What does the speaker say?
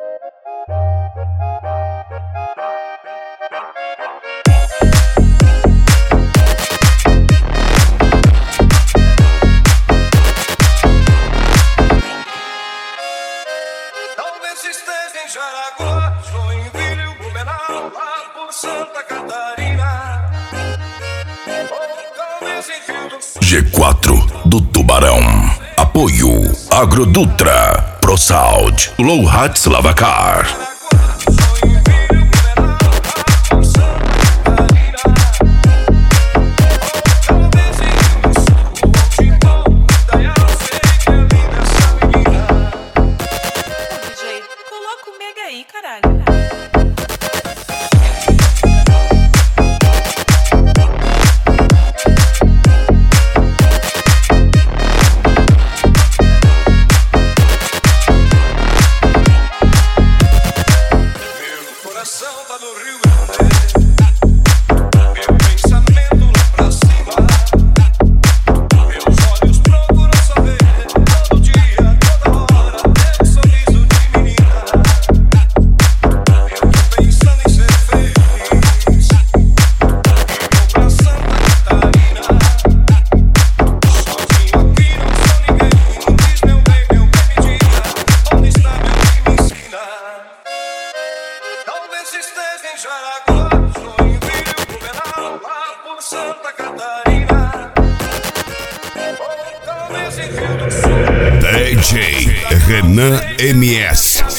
Talvez esteja em Jaraguá, Joinville, Blumenau, lá por Santa Catarina. Ou talvez em Rio do Sul. G4 do Tubarão. Apoio Agrodutra, ProSound, Low Hats Lavacar. Coloca o mega aí, caralho. Meu coração tá no Rio Grande, meu pensamento lá pra cima, meus olhos procuram saber todo dia, toda hora, teu sorriso de menina. Eu tô pensando em ser feliz, eu vou pra Santa Catarina, sozinho aqui não sou ninguém. Diz meu bem me diga, onde está meu que me ensina? Talvez esteja em Jaraguá, Joinville, Blumenau, lá por Santa Catarina. Ou talvez em Rio do Sul. DJ Renan MS.